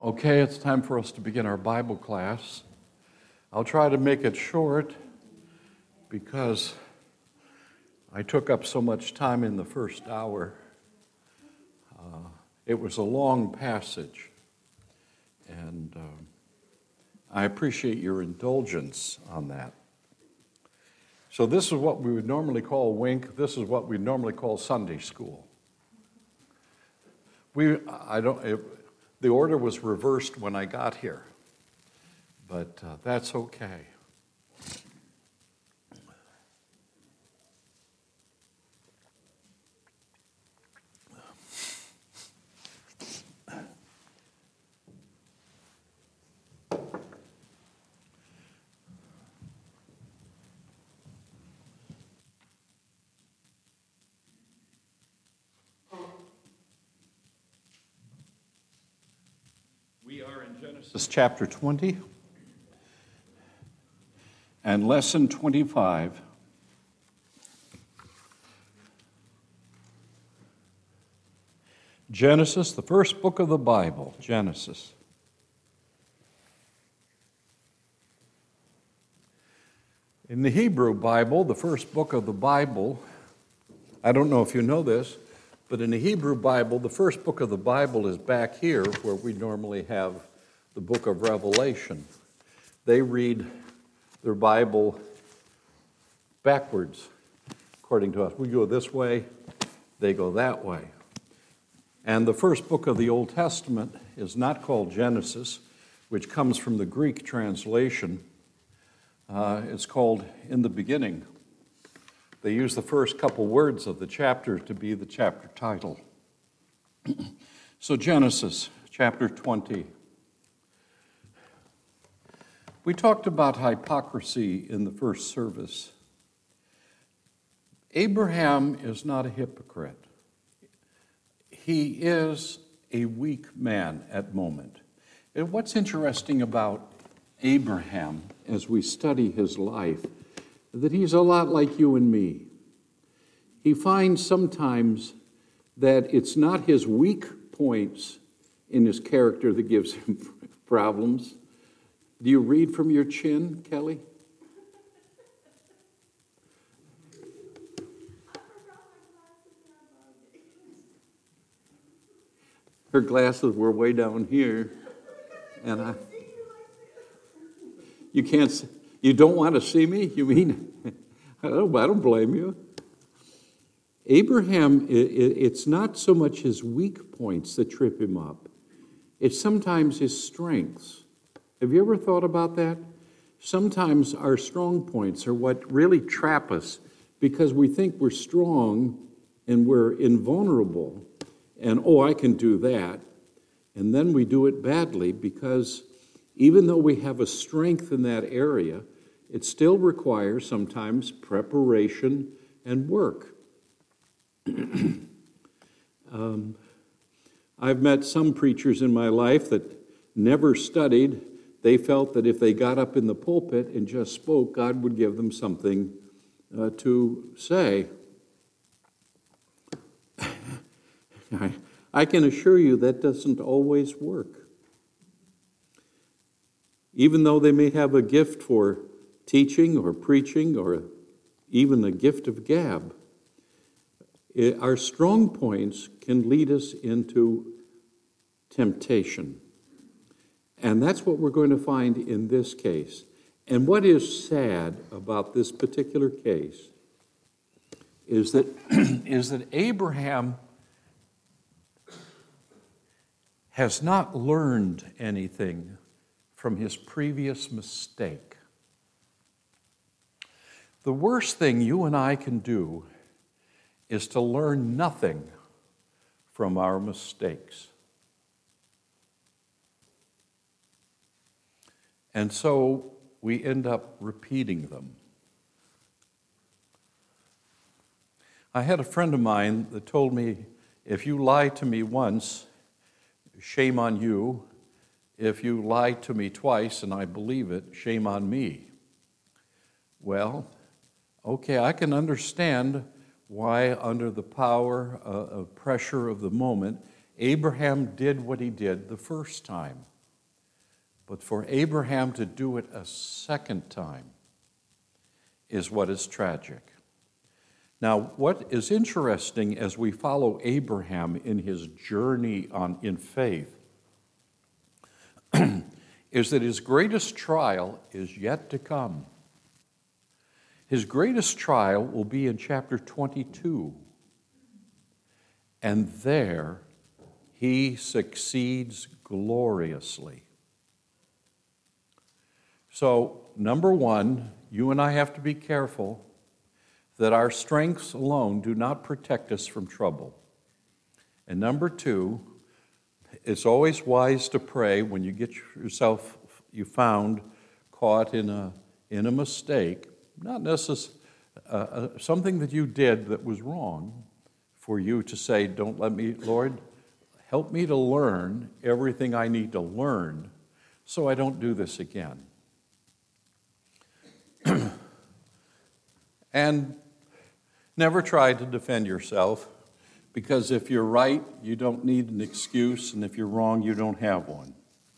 Okay, it's time for us to begin our Bible class. I'll try to make it short because I took up so much time in the first hour. It was a long passage, and I appreciate your indulgence on that. So this is what we would normally call Wink. This is what we normally call Sunday school. The order was reversed when I got here, but that's okay. We are in Genesis chapter 20 and lesson 25. Genesis, the first book of the Bible, Genesis. In the Hebrew Bible, the first book of the Bible, I don't know if you know this, but in the Hebrew Bible, the first book of the Bible is back here where we normally have the book of Revelation. They read their Bible backwards, according to us. We go this way, they go that way. And the first book of the Old Testament is not called Genesis, which comes from the Greek translation. It's called In the Beginning. They use the first couple words of the chapter to be the chapter title. So Genesis chapter 20. We talked about hypocrisy in the first service. Abraham is not a hypocrite. He is a weak man at moment. And what's interesting about Abraham as we study his life, that he's a lot like you and me. He finds sometimes that it's not his weak points in his character that gives him problems. Do you read from your chin, Kelly? Her glasses were way down here, and you don't want to see me? You mean, I don't blame you. Abraham, it's not so much his weak points that trip him up. It's sometimes his strengths. Have you ever thought about that? Sometimes our strong points are what really trap us because we think we're strong and we're invulnerable. And, I can do that. And then we do it badly because even though we have a strength in that area, it still requires sometimes preparation and work. I've met some preachers in my life that never studied. They felt that if they got up in the pulpit and just spoke, God would give them something to say. I can assure you that doesn't always work. Even though they may have a gift for teaching or preaching or even a gift of gab, our strong points can lead us into temptation. And that's what we're going to find in this case. And what is sad about this particular case is that Abraham has not learned anything from his previous mistake. The worst thing you and I can do is to learn nothing from our mistakes. And so we end up repeating them. I had a friend of mine that told me, if you lie to me once, shame on you. If you lie to me twice and I believe it, shame on me. Well, okay, I can understand why under the power of pressure of the moment, Abraham did what he did the first time. But for Abraham to do it a second time is what is tragic. Now, what is interesting as we follow Abraham in his journey in faith is that his greatest trial is yet to come. His greatest trial will be in chapter 22. And there he succeeds gloriously. So, number one, you and I have to be careful that our strengths alone do not protect us from trouble. And number two, it's always wise to pray when you get yourself, you found caught in a mistake, not necessarily something that you did that was wrong, for you to say, don't let me, Lord, help me to learn everything I need to learn so I don't do this again. And never try to defend yourself, because if you're right, you don't need an excuse, and if you're wrong, you don't have one.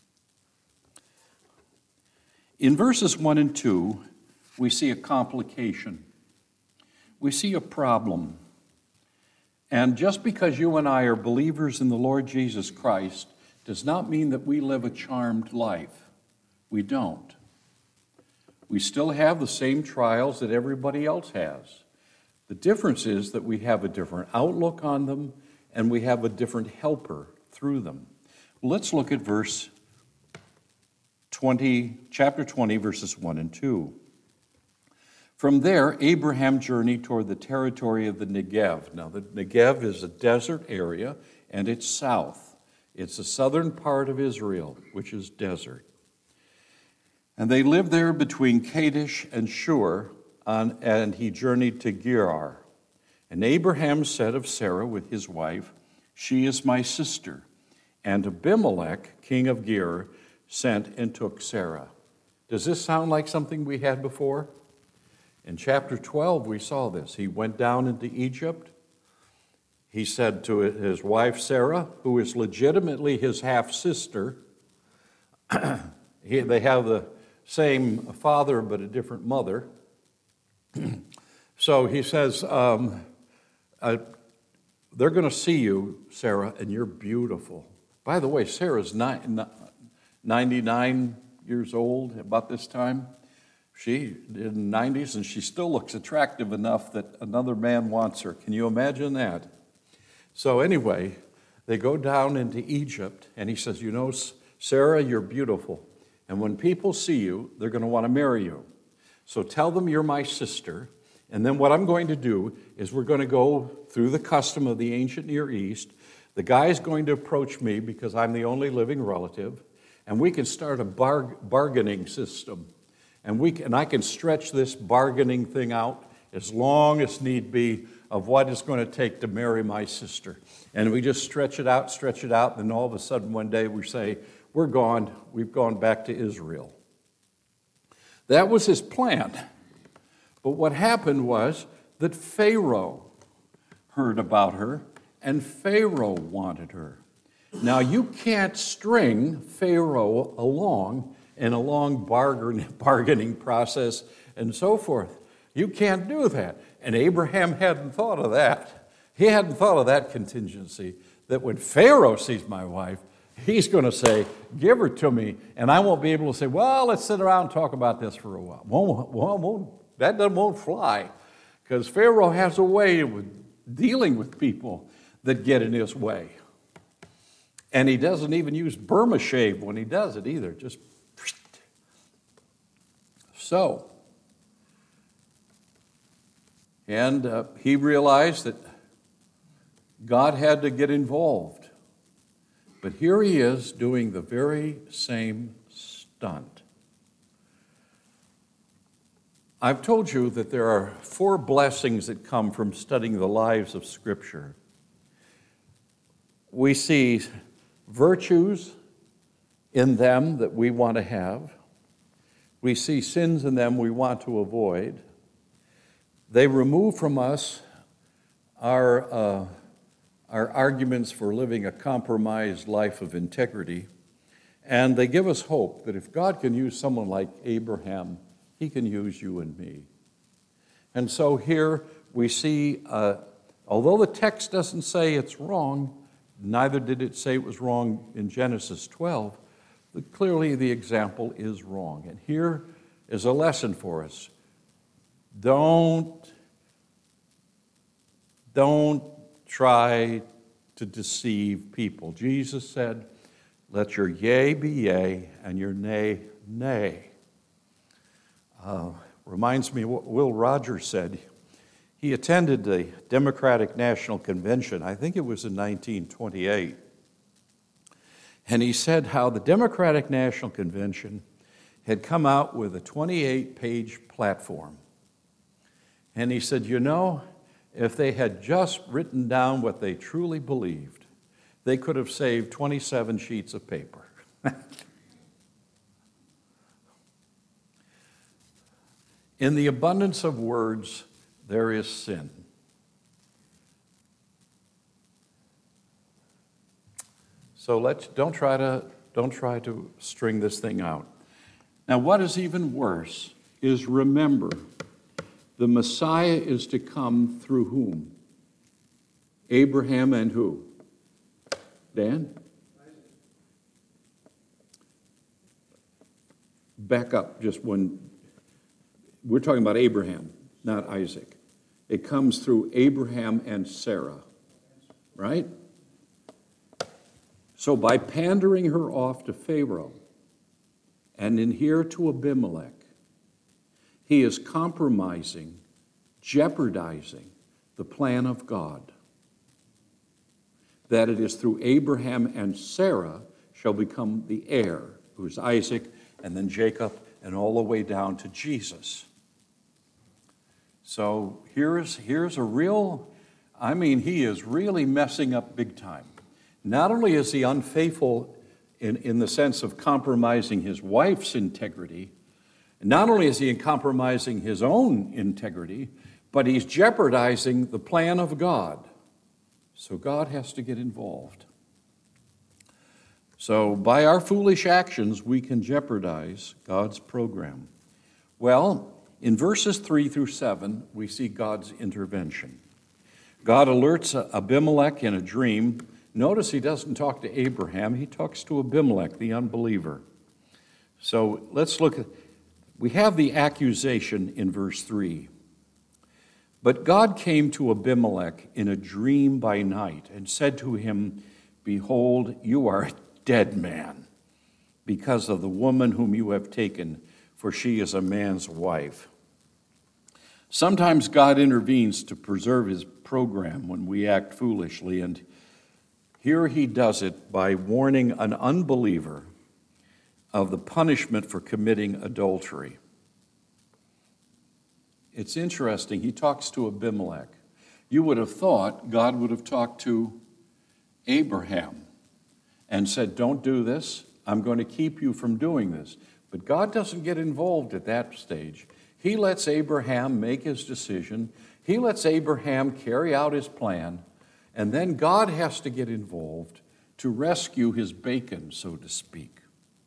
In verses 1 and 2, we see a complication. We see a problem. And just because you and I are believers in the Lord Jesus Christ does not mean that we live a charmed life. We don't. We still have the same trials that everybody else has. The difference is that we have a different outlook on them, and we have a different helper through them. Let's look at chapter 20, verses 1 and 2. From there, Abraham journeyed toward the territory of the Negev. Now, the Negev is a desert area, and it's south. It's the southern part of Israel, which is desert. And they lived there between Kadesh and Shur, and he journeyed to Gerar. And Abraham said of Sarah with his wife, "She is my sister." And Abimelech, king of Gerar, sent and took Sarah. Does this sound like something we had before? In chapter 12, we saw this. He went down into Egypt. He said to his wife Sarah, who is legitimately his half-sister, they have the same father but a different mother. So he says, they're going to see you, Sarah, and you're beautiful. By the way, Sarah's 99 years old about this time. She in the 90s, and she still looks attractive enough that another man wants her. Can you imagine that? So anyway, they go down into Egypt, and he says, Sarah, you're beautiful. And when people see you, they're going to want to marry you. So tell them you're my sister. And then what I'm going to do is we're going to go through the custom of the ancient Near East. The guy's going to approach me because I'm the only living relative. And we can start a bargaining system. And I can stretch this bargaining thing out as long as need be of what it's going to take to marry my sister. And we just stretch it out, and then all of a sudden one day we say, we're gone. We've gone back to Israel. That was his plan. But what happened was that Pharaoh heard about her, and Pharaoh wanted her. Now, you can't string Pharaoh along in a long bargaining process and so forth. You can't do that. And Abraham hadn't thought of that. He hadn't thought of that contingency, that when Pharaoh sees my wife, he's going to say, give her to me, and I won't be able to say, well, let's sit around and talk about this for a while. That won't fly, because Pharaoh has a way of dealing with people that get in his way. And he doesn't even use Burma shave when he does it either. Just so. And he realized that God had to get involved. But here he is doing the very same stunt. I've told you that there are 4 blessings that come from studying the lives of Scripture. We see virtues in them that we want to have. We see sins in them we want to avoid. They remove from us our arguments for living a compromised life of integrity, And they give us hope that if God can use someone like Abraham, he can use you and me. And so here we see, although the text doesn't say it's wrong, neither did it say it was wrong in Genesis 12, but clearly the example is wrong. And here is a lesson for us. Don't try to deceive people. Jesus said, let your yea be yea and your nay, nay. Reminds me of what Will Rogers said. He attended the Democratic National Convention, I think it was in 1928. And he said how the Democratic National Convention had come out with a 28-page platform. And he said, if they had just written down what they truly believed, they could have saved 27 sheets of paper. In the abundance of words, there is sin. So don't try to string this thing out. Now, what is even worse is remember, the Messiah is to come through whom? Abraham and who? Dan? Back up just one. We're talking about Abraham, not Isaac. It comes through Abraham and Sarah, right? So by pandering her off to Pharaoh and in here to Abimelech, he is compromising, jeopardizing the plan of God. That it is through Abraham and Sarah shall become the heir, who is Isaac, and then Jacob, and all the way down to Jesus. So here's a real, he is really messing up big time. Not only is he unfaithful in the sense of compromising his wife's integrity, not only is he compromising his own integrity, but he's jeopardizing the plan of God. So God has to get involved. So by our foolish actions, we can jeopardize God's program. Well, in verses 3 through 7, we see God's intervention. God alerts Abimelech in a dream. Notice he doesn't talk to Abraham, he talks to Abimelech, the unbeliever. So let's look at, we have the accusation in verse 3. But God came to Abimelech in a dream by night and said to him, behold, you are a dead man because of the woman whom you have taken, for she is a man's wife. Sometimes God intervenes to preserve his program when we act foolishly, and here he does it by warning an unbeliever of the punishment for committing adultery. It's interesting, he talks to Abimelech. You would have thought God would have talked to Abraham and said, don't do this, I'm going to keep you from doing this. But God doesn't get involved at that stage. He lets Abraham make his decision. He lets Abraham carry out his plan. And then God has to get involved to rescue his bacon, so to speak.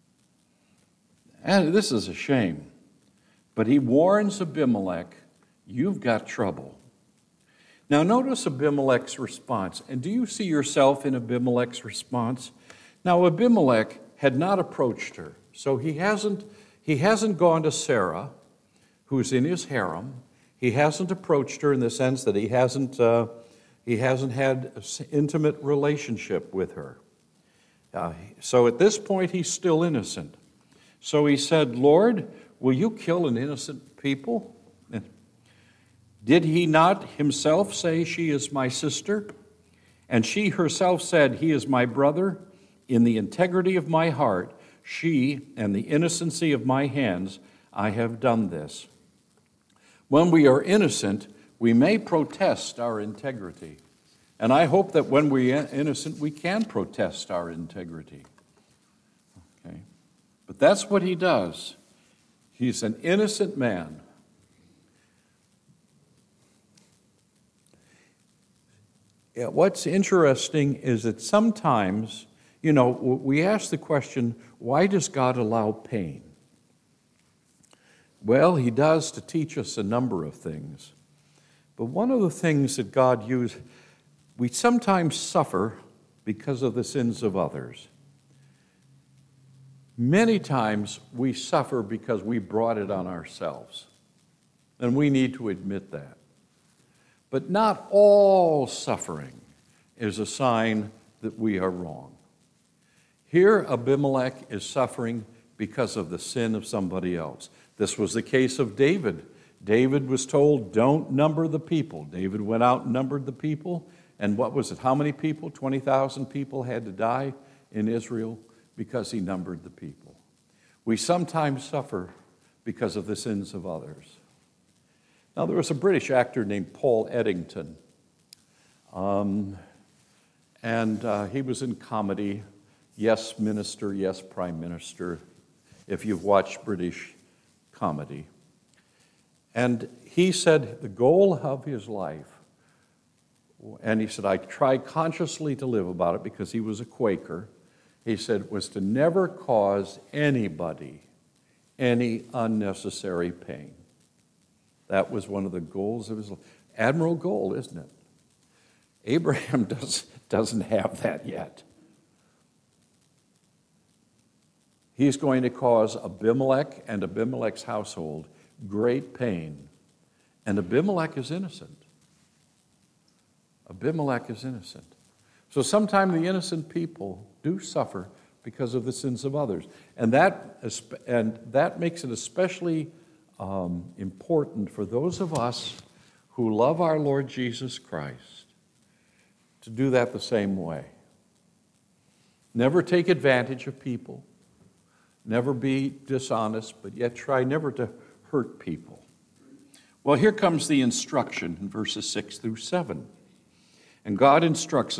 And this is a shame. But he warns Abimelech, you've got trouble. Now notice Abimelech's response. And do you see yourself in Abimelech's response? Now Abimelech had not approached her. So he hasn't gone to Sarah, who's in his harem. He hasn't approached her in the sense that he hasn't had an intimate relationship with her. So at this point, he's still innocent. So he said, Lord, will you kill an innocent people? Did he not himself say, she is my sister? And she herself said, he is my brother. In the integrity of my heart, she and the innocency of my hands, I have done this. When we are innocent, we may protest our integrity. And I hope that when we are innocent, we can protest our integrity. Okay? But that's what he does. He's an innocent man. Yeah, what's interesting is that sometimes You know, we ask the question, why does God allow pain? Well, he does to teach us a number of things. But one of the things that God used, we sometimes suffer because of the sins of others. Many times we suffer because we brought it on ourselves. And we need to admit that. But not all suffering is a sign that we are wrong. Here, Abimelech is suffering because of the sin of somebody else. This was the case of David. David was told, don't number the people. David went out and numbered the people. And what was it? How many people? 20,000 people had to die in Israel because he numbered the people. We sometimes suffer because of the sins of others. Now, there was a British actor named Paul Eddington. He was in comedy, Yes Minister, Yes Prime Minister, if you've watched British comedy. And he said the goal of his life, and he said, I try consciously to live about it because he was a Quaker, he said, was to never cause anybody any unnecessary pain. That was one of the goals of his life. Admirable goal, isn't it? Abraham doesn't have that yet. He's going to cause Abimelech and Abimelech's household great pain. And Abimelech is innocent. Abimelech is innocent. So sometimes the innocent people do suffer because of the sins of others. And that makes it especially important for those of us who love our Lord Jesus Christ to do that the same way. Never take advantage of people. Never be dishonest, but yet try never to hurt people. Well, here comes the instruction in verses 6 through 7. And God instructs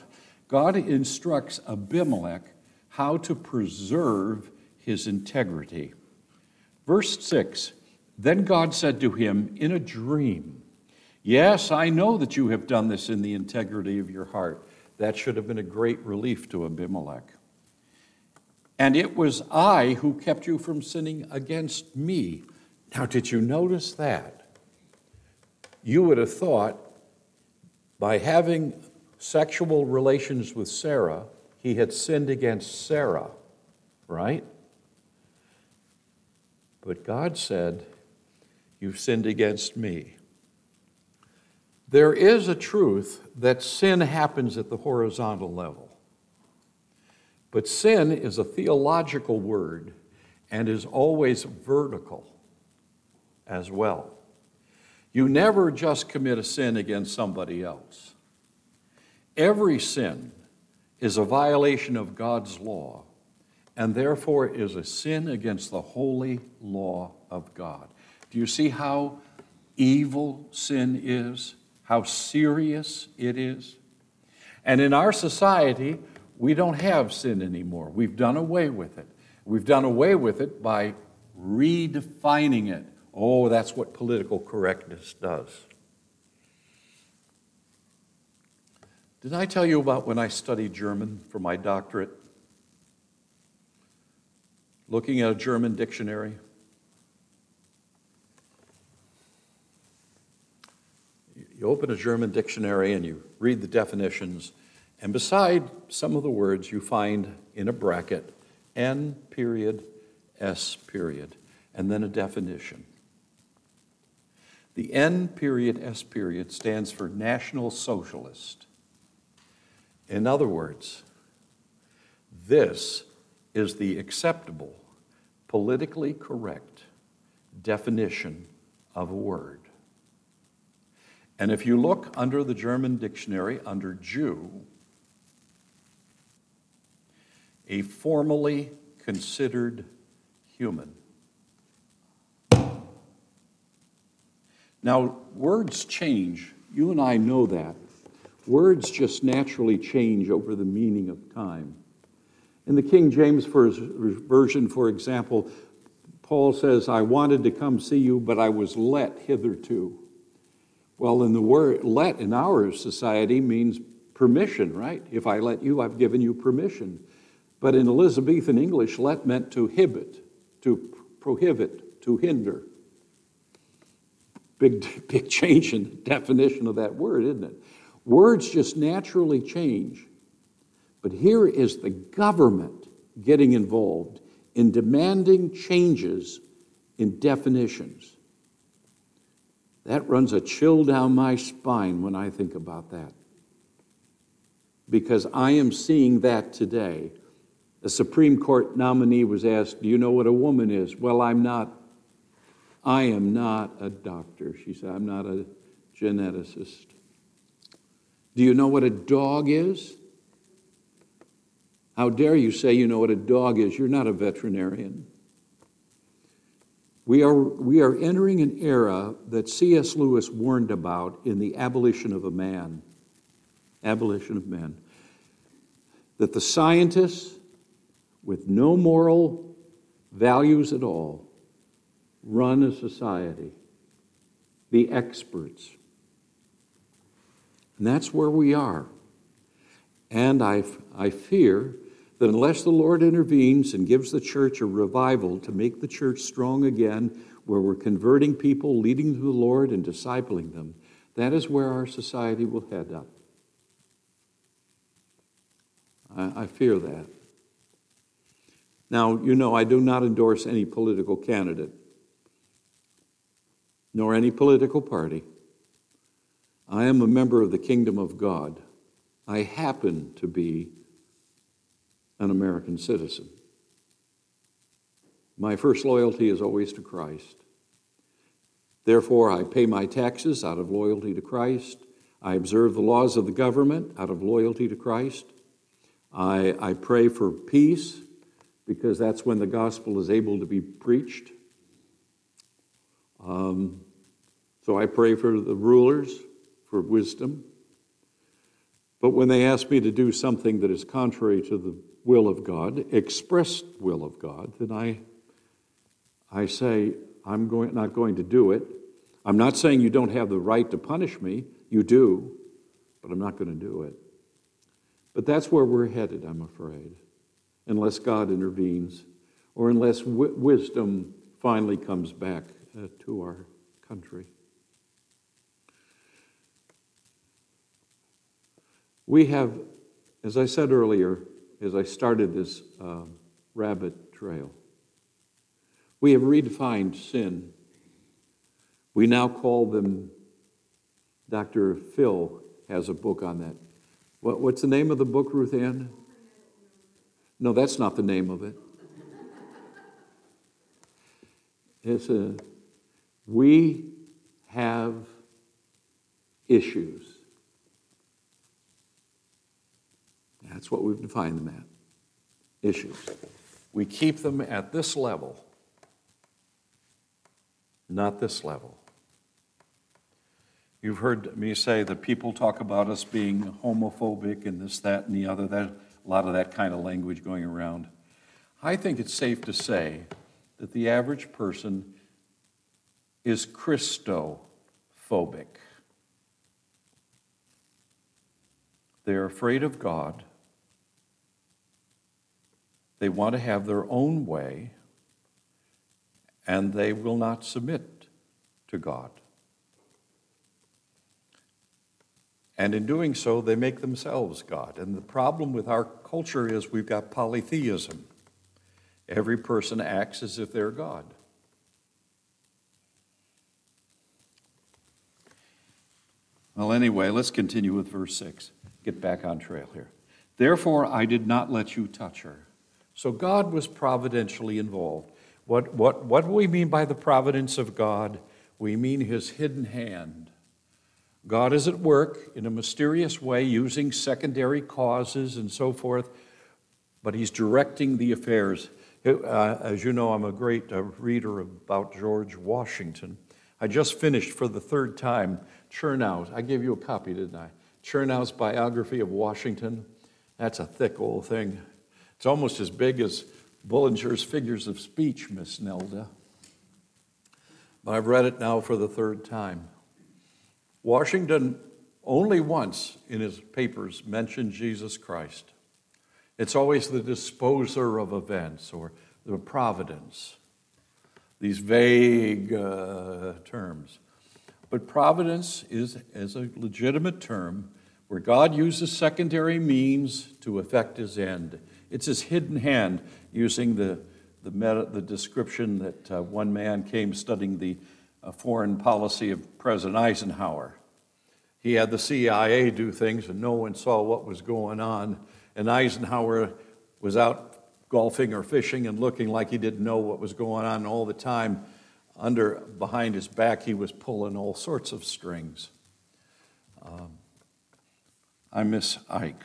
Abimelech how to preserve his integrity. Verse 6, then God said to him in a dream, yes, I know that you have done this in the integrity of your heart. That should have been a great relief to Abimelech. And it was I who kept you from sinning against me. Now, did you notice that? You would have thought by having sexual relations with Sarah, he had sinned against Sarah, right? But God said, you've sinned against me. There is a truth that sin happens at the horizontal level. But sin is a theological word and is always vertical as well. You never just commit a sin against somebody else. Every sin is a violation of God's law, and therefore is a sin against the holy law of God. Do you see how evil sin is? How serious it is? And in our society, we don't have sin anymore. We've done away with it. We've done away with it by redefining it. Oh, that's what political correctness does. Did I tell you about when I studied German for my doctorate? Looking at a German dictionary. You open a German dictionary and you read the definitions, and beside some of the words you find in a bracket, N period, S period, and then a definition. The N period, S period stands for National Socialist. In other words, this is the acceptable, politically correct definition of a word. And if you look under the German dictionary, under Jew, a formally considered human. Now, words change. You and I know that. Words just naturally change over the meaning of time. In the King James Version, for example, Paul says, I wanted to come see you, but I was let hitherto. Well, in the word let in our society means permission, right? If I let you, I've given you permission. But in Elizabethan English, let meant to prohibit, to hinder. Big change in the definition of that word, isn't it? Words just naturally change. But here is the government getting involved in demanding changes in definitions. That runs a chill down my spine when I think about that. Because I am seeing that today. A Supreme Court nominee was asked, do you know what a woman is? Well, I am not a doctor. She said, I'm not a geneticist. Do you know what a dog is? How dare you say you know what a dog is? You're not a veterinarian. We are entering an era that C.S. Lewis warned about in The Abolition of Man. Abolition of Man. That the scientists with no moral values at all run a society. The experts. And that's where we are. And I fear that unless the Lord intervenes and gives the church a revival to make the church strong again, where we're converting people, leading them to the Lord and discipling them, that is where our society will head up. I fear that. Now, you know, I do not endorse any political candidate, nor any political party. I am a member of the kingdom of God. I happen to be an American citizen. My first loyalty is always to Christ. Therefore, I pay my taxes out of loyalty to Christ. I observe the laws of the government out of loyalty to Christ. I pray for peace because that's when the gospel is able to be preached. So I pray for the rulers for wisdom. But when they ask me to do something that is contrary to the will of God, expressed will of God, then I say, I'm not going to do it. I'm not saying you don't have the right to punish me. You do, but I'm not going to do it. But that's where we're headed, I'm afraid, unless God intervenes or unless wisdom finally comes back to our country. We have, as I said earlier, as I started this rabbit trail, we have redefined sin. We now call them, Dr. Phil has a book on that. What's the name of the book, Ruth Ann? No, that's not the name of it. We have issues. That's what we've defined them at. Issues. We keep them at this level, not this level. You've heard me say that people talk about us being homophobic and this, that, and the other. There's a lot of that kind of language going around. I think it's safe to say that the average person is Christophobic. They're afraid of God. They want to have their own way, and they will not submit to God. And in doing so, they make themselves God. And the problem with our culture is we've got polytheism. Every person acts as if they're God. Well, anyway, let's continue with verse 6. Get back on trail here. Therefore, I did not let you touch her. So God was providentially involved. What do we mean by the providence of God? We mean his hidden hand. God is at work in a mysterious way using secondary causes and so forth, but he's directing the affairs. As you know, I'm a great reader about George Washington. I just finished for the third time Chernow's. I gave you a copy, didn't I? Chernow's biography of Washington. That's a thick old thing. It's almost as big as Bullinger's Figures of Speech, Miss Nelda. But I've read it now for the third time. Washington only once in his papers mentioned Jesus Christ. It's always the disposer of events or the providence, these vague terms. But providence is a legitimate term where God uses secondary means to effect his end. It's his hidden hand, using the description that one man came studying the foreign policy of President Eisenhower. He had the CIA do things and no one saw what was going on. And Eisenhower was out golfing or fishing and looking like he didn't know what was going on all the time. Behind his back, he was pulling all sorts of strings. I miss Ike.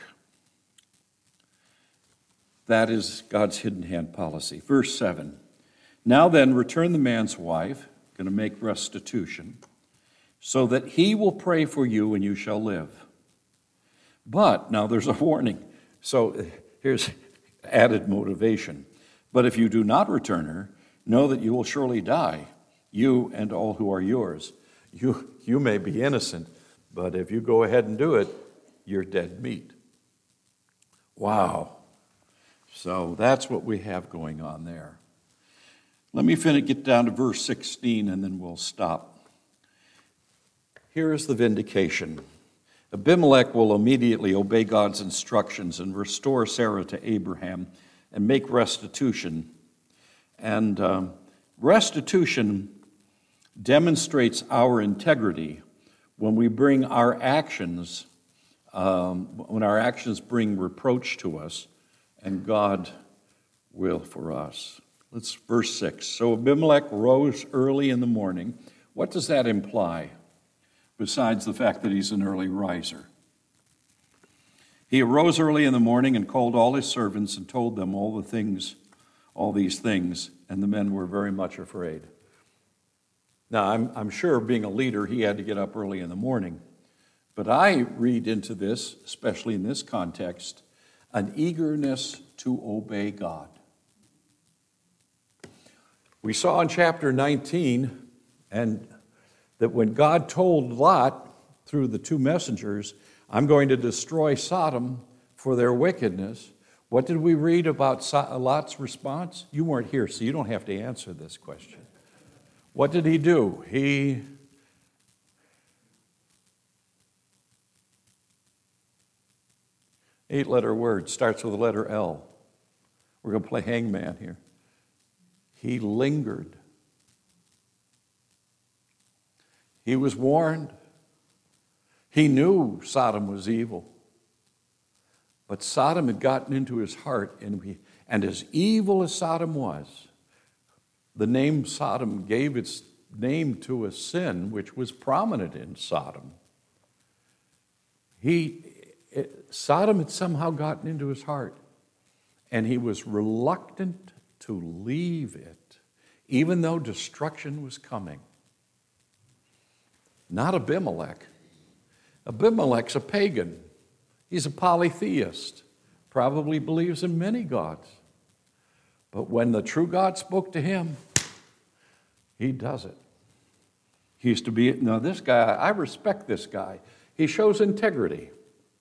That is God's hidden hand policy. Verse 7. Now then, return the man's wife, going to make restitution, so that he will pray for you and you shall live. But, now there's a warning. So here's added motivation. But if you do not return her, know that you will surely die, you and all who are yours. You may be innocent, but if you go ahead and do it, you're dead meat. Wow. So that's what we have going on there. Let me get down to verse 16 and then we'll stop. Here is the vindication. Abimelech will immediately obey God's instructions and restore Sarah to Abraham and make restitution. And restitution demonstrates our integrity when we bring our actions, when our actions bring reproach to us, and God will for us. Let's verse 6. So Abimelech rose early in the morning. What does that imply, besides the fact that he's an early riser? He arose early in the morning and called all his servants and told them all these things, and the men were very much afraid. Now, I'm sure being a leader, he had to get up early in the morning. But I read into this, especially in this context, an eagerness to obey God. We saw in chapter 19 and that when God told Lot through the two messengers, I'm going to destroy Sodom for their wickedness, what did we read about Lot's response? You weren't here, so you don't have to answer this question. What did he do? He eight-letter word, starts with the letter L. We're going to play hangman here. He lingered. He was warned. He knew Sodom was evil. But Sodom had gotten into his heart, and as evil as Sodom was, the name Sodom gave its name to a sin which was prominent in Sodom. Sodom had somehow gotten into his heart, and he was reluctant to leave it, even though destruction was coming. Not Abimelech. Abimelech's a pagan. He's a polytheist, probably believes in many gods. But when the true God spoke to him, he does it. He used to be, now this guy, I respect this guy. He shows integrity.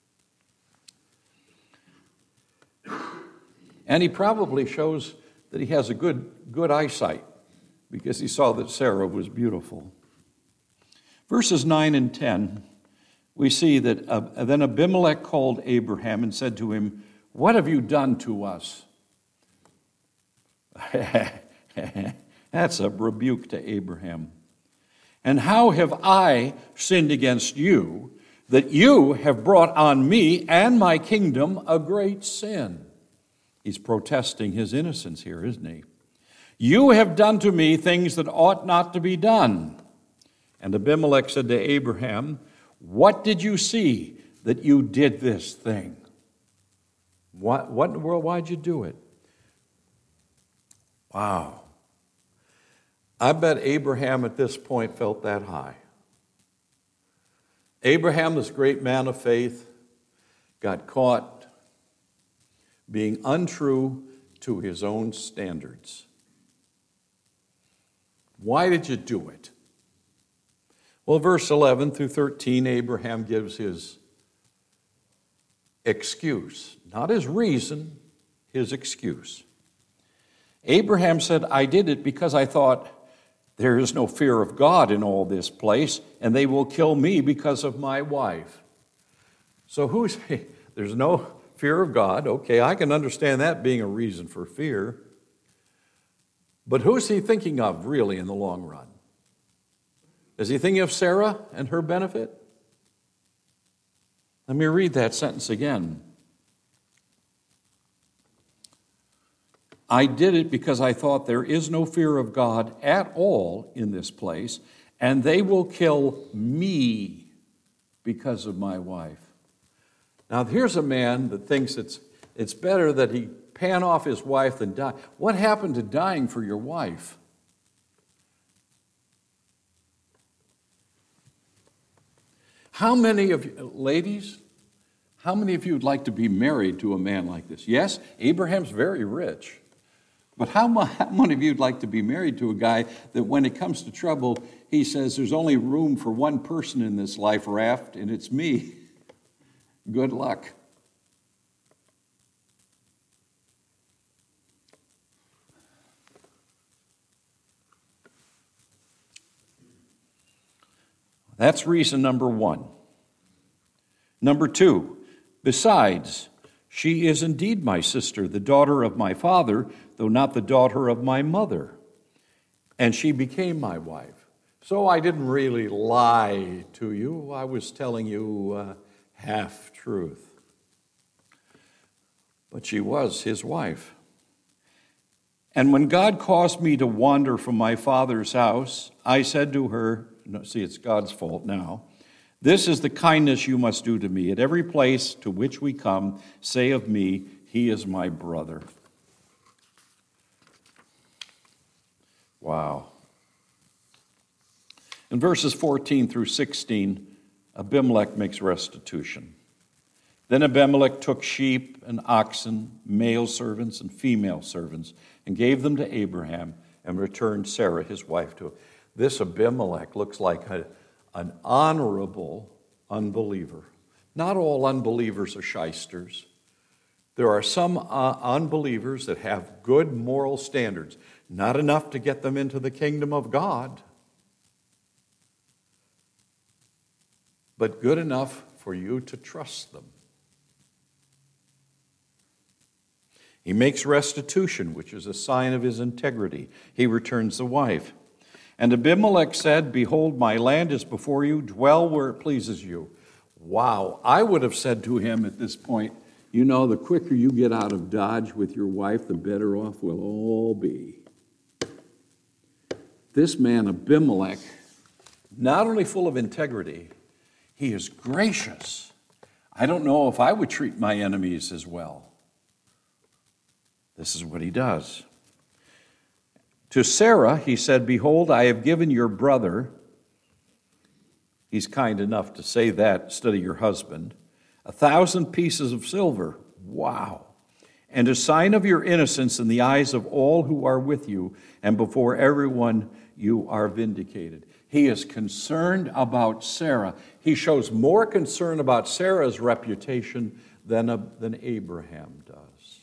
And he probably shows that he has a good eyesight because he saw that Sarah was beautiful. Verses 9 and 10, we see that then Abimelech called Abraham and said to him, "What have you done to us?" That's a rebuke to Abraham. "And how have I sinned against you that you have brought on me and my kingdom a great sin?" He's protesting his innocence here, isn't he? "You have done to me things that ought not to be done." And Abimelech said to Abraham, "What did you see that you did this thing?" What in the world, why'd you do it? Wow. I bet Abraham at this point felt that high. Abraham, this great man of faith, got caught being untrue to his own standards. Why did you do it? Well, verse 11 through 13, Abraham gives his excuse, not his reason, his excuse. Abraham said, I did it because I thought there is no fear of God in all this place, and they will kill me because of my wife. So there's no fear of God. Okay, I can understand that being a reason for fear. But who's he thinking of really in the long run? Is he thinking of Sarah and her benefit? Let me read that sentence again. I did it because I thought there is no fear of God at all in this place, and they will kill me because of my wife. Now, here's a man that thinks it's better that he pan off his wife than die. What happened to dying for your wife? How many of you, ladies, how many of you would like to be married to a man like this? Yes, Abraham's very rich. But how many of you would like to be married to a guy that when it comes to trouble, he says, there's only room for one person in this life raft, and it's me. Good luck. That's reason number one. Number two, besides, she is indeed my sister, the daughter of my father, though not the daughter of my mother. And she became my wife. So I didn't really lie to you. I was telling you half-truth. But she was his wife. And when God caused me to wander from my father's house, I said to her, no, see, it's God's fault now. This is the kindness you must do to me. At every place to which we come, say of me, he is my brother. Wow. In verses 14 through 16, Abimelech makes restitution. Then Abimelech took sheep and oxen, male servants and female servants, and gave them to Abraham and returned Sarah, his wife, to him. This Abimelech looks like an honorable unbeliever. Not all unbelievers are shysters. There are some unbelievers that have good moral standards, not enough to get them into the kingdom of God, but good enough for you to trust them. He makes restitution, which is a sign of his integrity. He returns the wife. And Abimelech said, behold, my land is before you. Dwell where it pleases you. Wow. I would have said to him at this point, you know, the quicker you get out of Dodge with your wife, the better off we'll all be. This man, Abimelech, not only full of integrity, he is gracious. I don't know if I would treat my enemies as well. This is what he does. To Sarah, he said, behold, I have given your brother, he's kind enough to say that instead of your husband, 1,000 pieces of silver. Wow. And a sign of your innocence in the eyes of all who are with you, and before everyone you are vindicated. He is concerned about Sarah. He shows more concern about Sarah's reputation than Abraham does.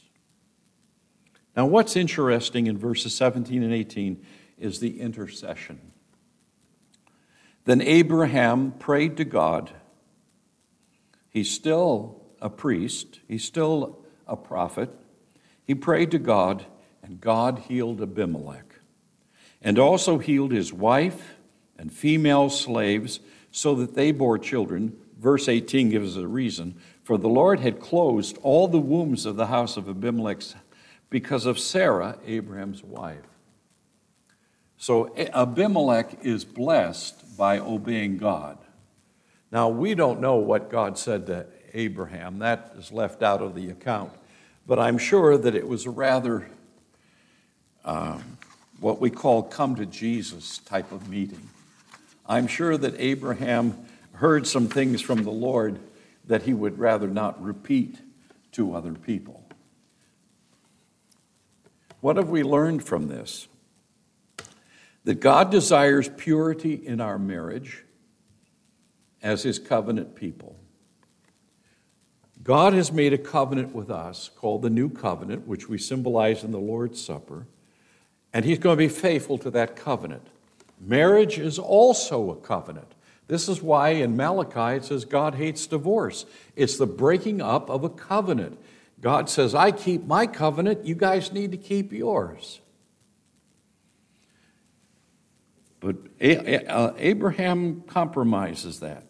Now, what's interesting in verses 17 and 18 is the intercession. Then Abraham prayed to God. He's still a priest. He's still a prophet. He prayed to God, and God healed Abimelech, and also healed his wife and female slaves, so that they bore children. Verse 18 gives us a reason. For the Lord had closed all the wombs of the house of Abimelech because of Sarah, Abraham's wife. So Abimelech is blessed by obeying God. Now, we don't know what God said to Abraham. That is left out of the account. But I'm sure that it was a rather what we call come to Jesus type of meeting. I'm sure that Abraham heard some things from the Lord that he would rather not repeat to other people. What have we learned from this? That God desires purity in our marriage. as his covenant people. God has made a covenant with us called the New Covenant, which we symbolize in the Lord's Supper, and he's going to be faithful to that covenant. Marriage is also a covenant. This is why in Malachi it says God hates divorce. It's the breaking up of a covenant. God says, I keep my covenant, you guys need to keep yours. But Abraham compromises that.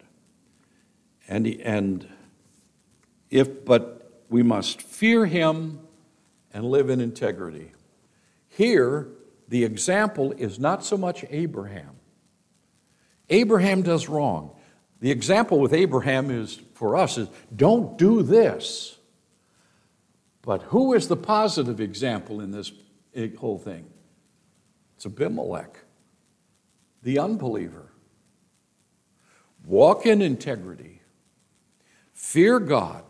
But we must fear him and live in integrity. Here, the example is not so much Abraham. Abraham does wrong. The example with Abraham is, for us, is don't do this. But who is the positive example in this whole thing? It's Abimelech, the unbeliever. Walk in integrity. Fear God.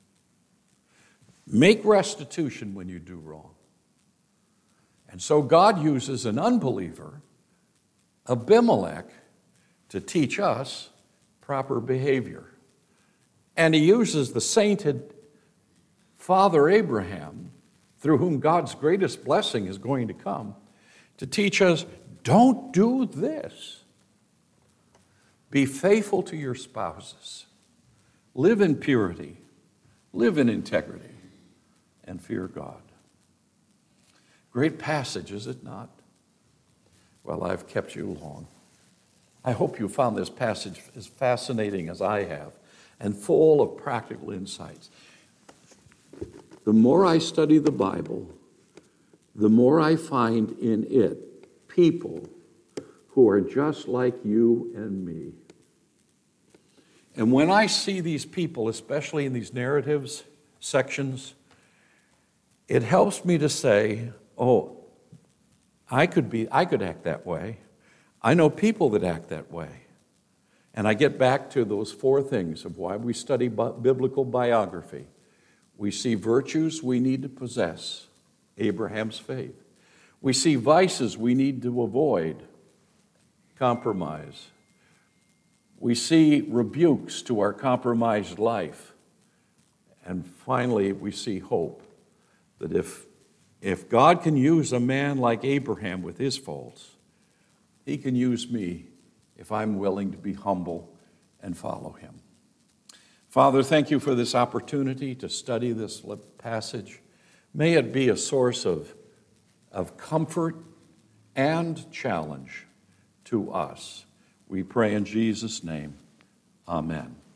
Make restitution when you do wrong. And so God uses an unbeliever, Abimelech, to teach us proper behavior. And he uses the sainted Father Abraham, through whom God's greatest blessing is going to come, to teach us, don't do this. Be faithful to your spouses. Live in purity. Live in integrity. And fear God. Great passage, is it not? Well, I've kept you long. I hope you found this passage as fascinating as I have and full of practical insights. The more I study the Bible, the more I find in it people who are just like you and me. And when I see these people, especially in these narratives sections, it helps me to say, oh, I could act that way. I know people that act that way. And I get back to those four things of why we study biblical biography. We see virtues we need to possess, Abraham's faith. We see vices we need to avoid, compromise. We see rebukes to our compromised life. And finally, we see hope. That if God can use a man like Abraham with his faults, he can use me if I'm willing to be humble and follow him. Father, thank you for this opportunity to study this passage. May it be a source of comfort and challenge to us. We pray in Jesus' name. Amen.